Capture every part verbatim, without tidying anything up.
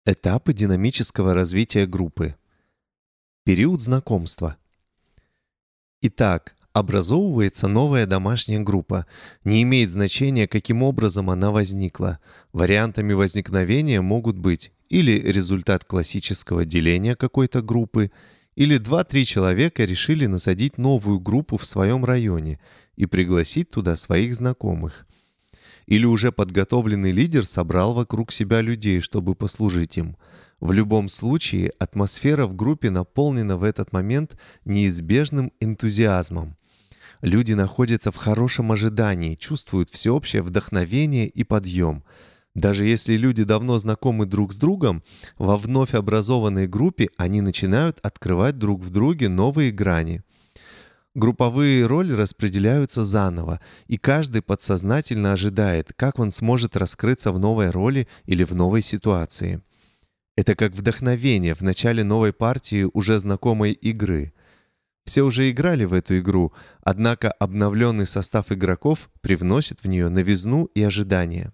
Этапы динамического развития группы. Период знакомства. Итак, образовывается новая домашняя группа. Не имеет значения, каким образом она возникла. Вариантами возникновения могут быть или результат классического деления какой-то группы, или два-три человека решили насадить новую группу в своем районе и пригласить туда своих знакомых. Или уже подготовленный лидер собрал вокруг себя людей, чтобы послужить им. В любом случае, атмосфера в группе наполнена в этот момент неизбежным энтузиазмом. Люди находятся в хорошем ожидании, чувствуют всеобщее вдохновение и подъем. Даже если люди давно знакомы друг с другом, во вновь образованной группе они начинают открывать друг в друге новые грани. Групповые роли распределяются заново, и каждый подсознательно ожидает, как он сможет раскрыться в новой роли или в новой ситуации. Это как вдохновение в начале новой партии уже знакомой игры. Все уже играли в эту игру, однако обновленный состав игроков привносит в нее новизну и ожидание.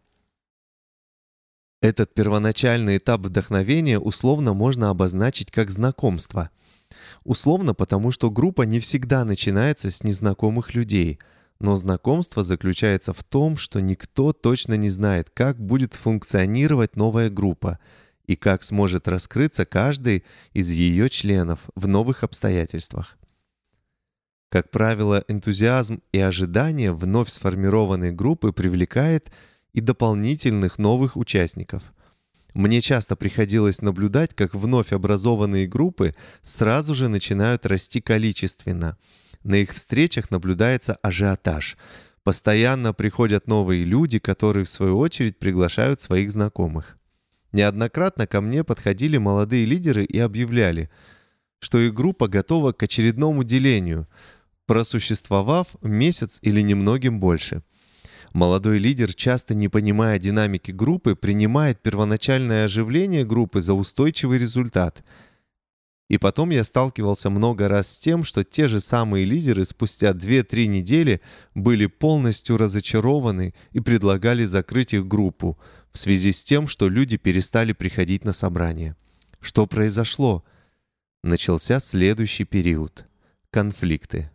Этот первоначальный этап вдохновения условно можно обозначить как знакомство. Условно, потому что группа не всегда начинается с незнакомых людей, но знакомство заключается в том, что никто точно не знает, как будет функционировать новая группа и как сможет раскрыться каждый из ее членов в новых обстоятельствах. Как правило, энтузиазм и ожидание вновь сформированной группы привлекает и дополнительных новых участников. Мне часто приходилось наблюдать, как вновь образованные группы сразу же начинают расти количественно. На их встречах наблюдается ажиотаж. Постоянно приходят новые люди, которые в свою очередь приглашают своих знакомых. Неоднократно ко мне подходили молодые лидеры и объявляли, что их группа готова к очередному делению, просуществовав месяц или немногим больше. Молодой лидер, часто не понимая динамики группы, принимает первоначальное оживление группы за устойчивый результат. И потом я сталкивался много раз с тем, что те же самые лидеры спустя две-три недели были полностью разочарованы и предлагали закрыть их группу в связи с тем, что люди перестали приходить на собрания. Что произошло? Начался следующий период – конфликты.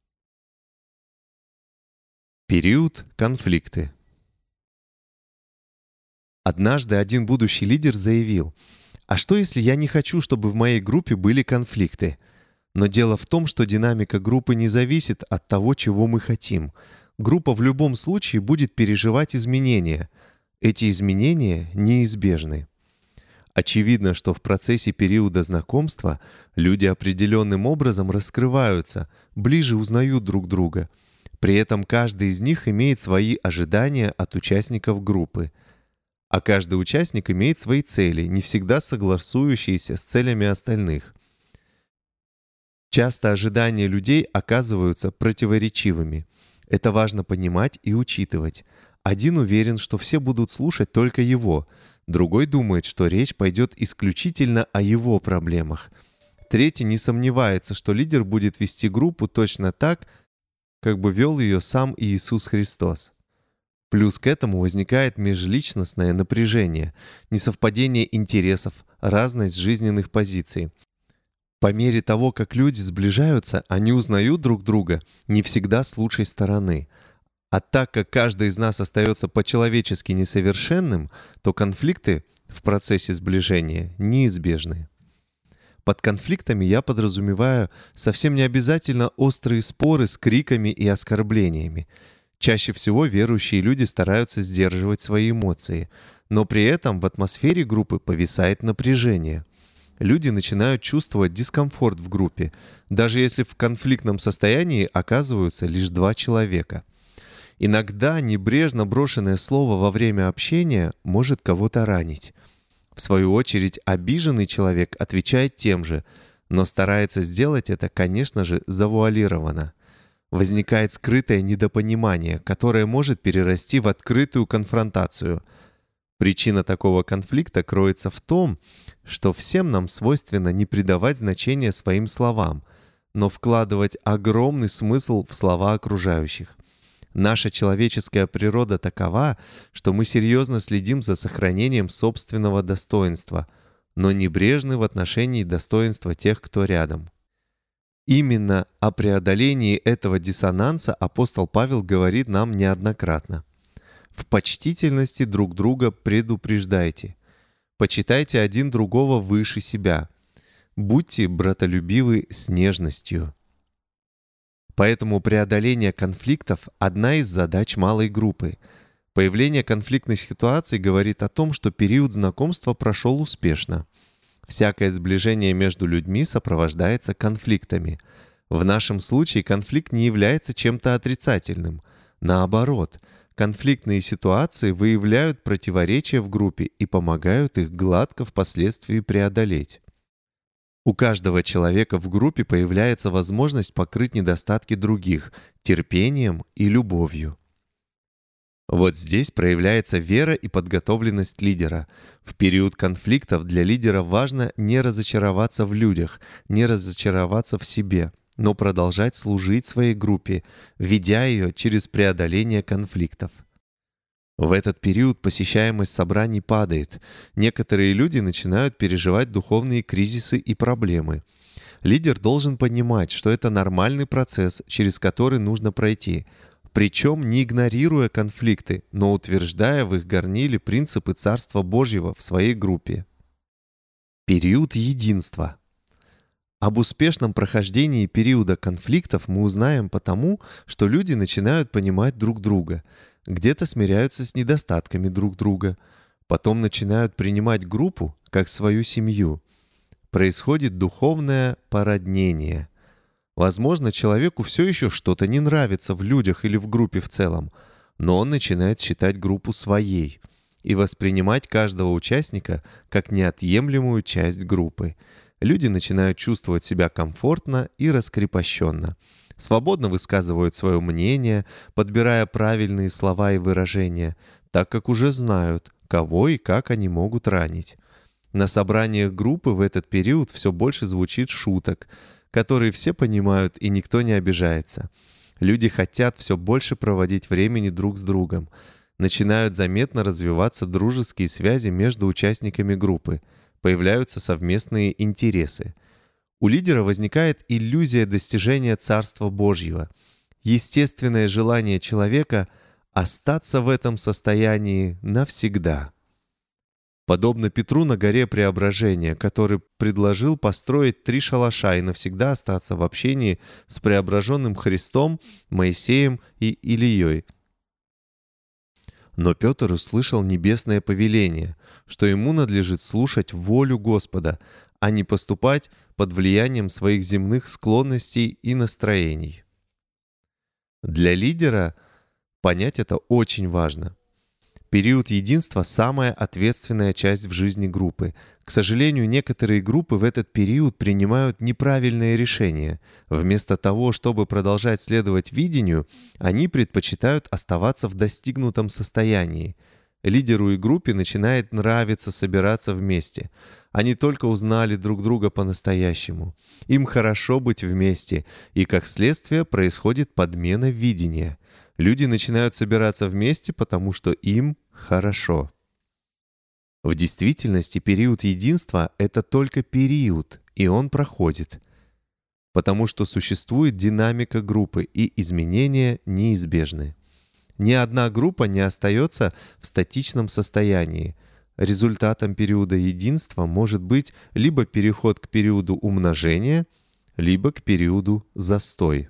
Период конфликты. Однажды один будущий лидер заявил: «А что, если я не хочу, чтобы в моей группе были конфликты? Но дело в том, что динамика группы не зависит от того, чего мы хотим. Группа в любом случае будет переживать изменения. Эти изменения неизбежны». Очевидно, что в процессе периода знакомства люди определенным образом раскрываются, ближе узнают друг друга. При этом каждый из них имеет свои ожидания от участников группы. А каждый участник имеет свои цели, не всегда согласующиеся с целями остальных. Часто ожидания людей оказываются противоречивыми. Это важно понимать и учитывать. Один уверен, что все будут слушать только его, другой думает, что речь пойдет исключительно о его проблемах. Третий не сомневается, что лидер будет вести группу точно так, как бы вел ее сам Иисус Христос. Плюс к этому возникает межличностное напряжение, несовпадение интересов, разность жизненных позиций. По мере того, как люди сближаются, они узнают друг друга не всегда с лучшей стороны. А так как каждый из нас остается по-человечески несовершенным, то конфликты в процессе сближения неизбежны. Под конфликтами я подразумеваю совсем не обязательно острые споры с криками и оскорблениями. Чаще всего верующие люди стараются сдерживать свои эмоции, но при этом в атмосфере группы повисает напряжение. Люди начинают чувствовать дискомфорт в группе, даже если в конфликтном состоянии оказываются лишь два человека. Иногда небрежно брошенное слово во время общения может кого-то ранить. В свою очередь, обиженный человек отвечает тем же, но старается сделать это, конечно же, завуалированно. Возникает скрытое недопонимание, которое может перерасти в открытую конфронтацию. Причина такого конфликта кроется в том, что всем нам свойственно не придавать значения своим словам, но вкладывать огромный смысл в слова окружающих. Наша человеческая природа такова, что мы серьезно следим за сохранением собственного достоинства. но небрежны в отношении достоинства тех, кто рядом. Именно о преодолении этого диссонанса апостол Павел говорит нам неоднократно. В почтительности друг друга предупреждайте. Почитайте один другого выше себя. Будьте братолюбивы с нежностью. Поэтому преодоление конфликтов – одна из задач малой группы. Появление конфликтных ситуаций говорит о том, что период знакомства прошел успешно. Всякое сближение между людьми сопровождается конфликтами. В нашем случае конфликт не является чем-то отрицательным. Наоборот, конфликтные ситуации выявляют противоречия в группе и помогают их гладко впоследствии преодолеть. У каждого человека в группе появляется возможность покрыть недостатки других терпением и любовью. Вот здесь проявляется вера и подготовленность лидера. В период конфликтов для лидера важно не разочароваться в людях, не разочароваться в себе, но продолжать служить своей группе, ведя ее через преодоление конфликтов. В этот период посещаемость собраний падает. Некоторые люди начинают переживать духовные кризисы и проблемы. Лидер должен понимать, что это нормальный процесс, через который нужно пройти, причем не игнорируя конфликты, но утверждая в их горниле принципы Царства Божьего в своей группе. Период единства. Об успешном прохождении периода конфликтов мы узнаем потому, что люди начинают понимать друг друга, где-то смиряются с недостатками друг друга, потом начинают принимать группу как свою семью. Происходит духовное породнение. Возможно, человеку все еще что-то не нравится в людях или в группе в целом, но он начинает считать группу своей и воспринимать каждого участника как неотъемлемую часть группы. Люди начинают чувствовать себя комфортно и раскрепощенно, свободно высказывают свое мнение, подбирая правильные слова и выражения, так как уже знают, кого и как они могут ранить. На собраниях группы в этот период все больше звучит шуток, которые все понимают и никто не обижается. Люди хотят все больше проводить времени друг с другом. Начинают заметно развиваться дружеские связи между участниками группы. Появляются совместные интересы. У лидера возникает иллюзия достижения Царства Божьего. Естественное желание человека остаться в этом состоянии навсегда. Подобно Петру на горе Преображения, который предложил построить три шалаша и навсегда остаться в общении с преображенным Христом, Моисеем и Илией. Но Петр услышал небесное повеление, что ему надлежит слушать волю Господа, а не поступать под влиянием своих земных склонностей и настроений. Для лидера понять это очень важно. Период единства – самая ответственная часть в жизни группы. К сожалению, некоторые группы в этот период принимают неправильные решения. Вместо того, чтобы продолжать следовать видению, они предпочитают оставаться в достигнутом состоянии. Лидеру и группе начинает нравиться собираться вместе. Они только узнали друг друга по-настоящему. Им хорошо быть вместе, и как следствие происходит подмена видения. Люди начинают собираться вместе, потому что им хорошо. В действительности период единства — это только период, и он проходит. Потому что существует динамика группы, и изменения неизбежны. Ни одна группа не остается в статичном состоянии. Результатом периода единства может быть либо переход к периоду умножения, либо к периоду застой.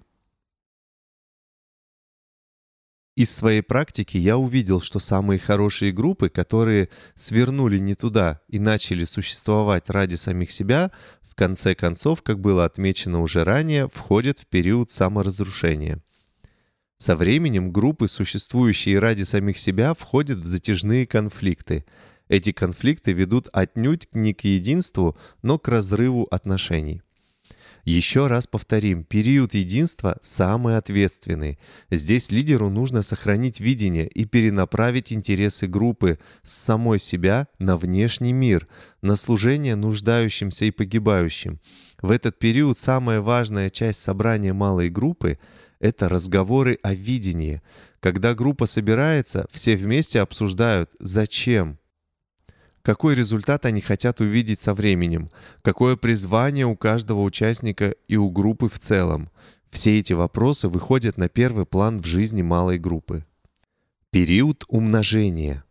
Из своей практики я увидел, что самые хорошие группы, которые свернули не туда и начали существовать ради самих себя, в конце концов, как было отмечено уже ранее, входят в период саморазрушения. Со временем группы, существующие ради самих себя, входят в затяжные конфликты. Эти конфликты ведут отнюдь не к единству, но к разрыву отношений. Еще раз повторим, период единства самый ответственный. Здесь лидеру нужно сохранить видение и перенаправить интересы группы с самой себя на внешний мир, на служение нуждающимся и погибающим. В этот период самая важная часть собрания малой группы — это разговоры о видении. Когда группа собирается, все вместе обсуждают «зачем?», какой результат они хотят увидеть со временем, какое призвание у каждого участника и у группы в целом. Все эти вопросы выходят на первый план в жизни малой группы. Период умножения.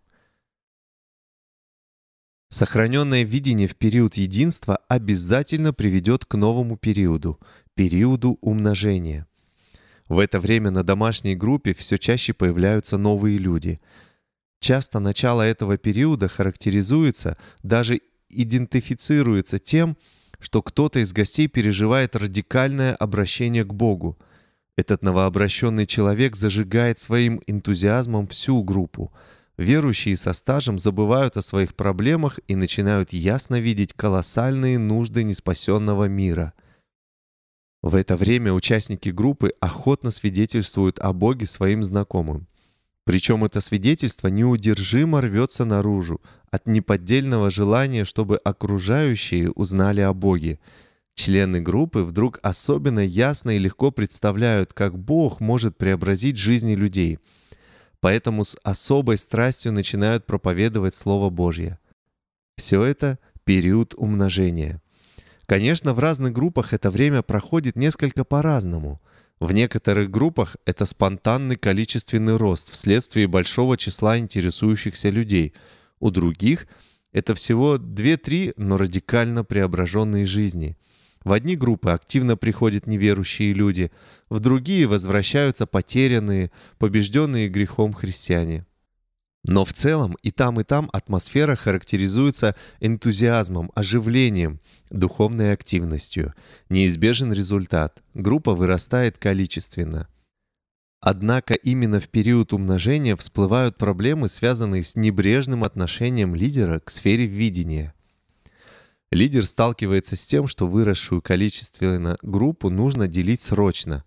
Сохраненное видение в период единства обязательно приведет к новому периоду – периоду умножения. В это время на домашней группе все чаще появляются новые люди. Часто начало этого периода характеризуется, даже идентифицируется тем, что кто-то из гостей переживает радикальное обращение к Богу. Этот новообращенный человек зажигает своим энтузиазмом всю группу. Верующие со стажем забывают о своих проблемах и начинают ясно видеть колоссальные нужды неспасенного мира. В это время участники группы охотно свидетельствуют о Боге своим знакомым. Причем это свидетельство неудержимо рвется наружу от неподдельного желания, чтобы окружающие узнали о Боге. Члены группы вдруг особенно ясно и легко представляют, как Бог может преобразить жизни людей. Поэтому с особой страстью начинают проповедовать Слово Божье. Все это — период умножения. Конечно, в разных группах это время проходит несколько по-разному. В некоторых группах это спонтанный количественный рост вследствие большого числа интересующихся людей. У других это всего две-три, но радикально преображенные жизни. В одни группы активно приходят неверующие люди, в другие возвращаются потерянные, побежденные грехом христиане. Но в целом и там, и там атмосфера характеризуется энтузиазмом, оживлением, духовной активностью. Неизбежен результат. Группа вырастает количественно. Однако именно в период умножения всплывают проблемы, связанные с небрежным отношением лидера к сфере видения. Лидер сталкивается с тем, что выросшую количественно группу нужно делить срочно.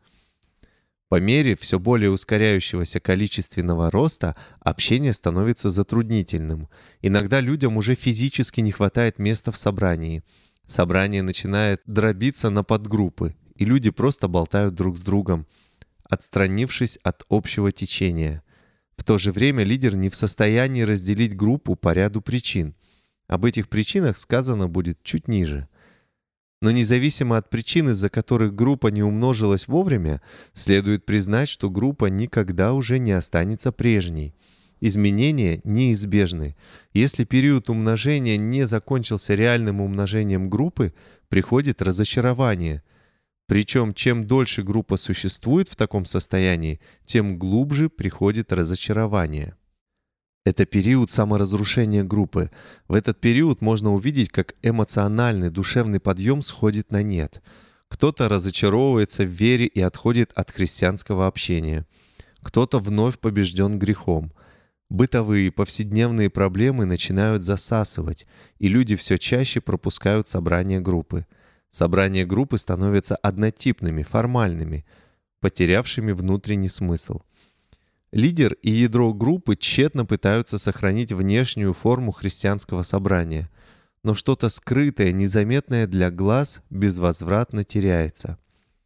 По мере все более ускоряющегося количественного роста общение становится затруднительным. Иногда людям уже физически не хватает места в собрании. Собрание начинает дробиться на подгруппы, и люди просто болтают друг с другом, отстранившись от общего течения. В то же время лидер не в состоянии разделить группу по ряду причин. Об этих причинах сказано будет чуть ниже. Но независимо от причин, из-за которых группа не умножилась вовремя, следует признать, что группа никогда уже не останется прежней. Изменения неизбежны. Если период умножения не закончился реальным умножением группы, приходит разочарование. Причем, чем дольше группа существует в таком состоянии, тем глубже приходит разочарование. Это период саморазрушения группы. В этот период можно увидеть, как эмоциональный, душевный подъем сходит на нет. Кто-то разочаровывается в вере и отходит от христианского общения. Кто-то вновь побежден грехом. Бытовые, повседневные проблемы начинают засасывать, и люди все чаще пропускают собрания группы. Собрания группы становятся однотипными, формальными, потерявшими внутренний смысл. Лидер и ядро группы тщетно пытаются сохранить внешнюю форму христианского собрания, но что-то скрытое, незаметное для глаз безвозвратно теряется.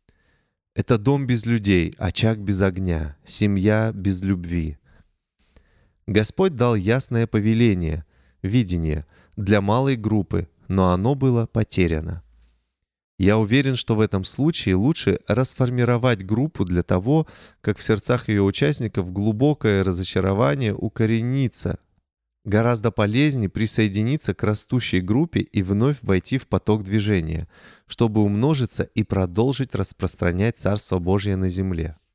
Это дом без людей, очаг без огня, семья без любви. Господь дал ясное повеление, видение для малой группы, но оно было потеряно. Я уверен, что в этом случае лучше расформировать группу для того, как в сердцах ее участников глубокое разочарование укоренится. Гораздо полезнее присоединиться к растущей группе и вновь войти в поток движения, чтобы умножиться и продолжить распространять Царство Божье на земле.